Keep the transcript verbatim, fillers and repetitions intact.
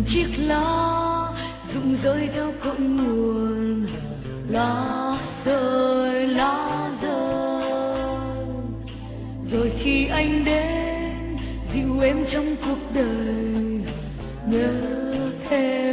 chiếc lá rụng rơi theo cội nguồn. Lá rơi, lá rơi, rồi khi anh đến dịu em trong cuộc đời, nhớ thêm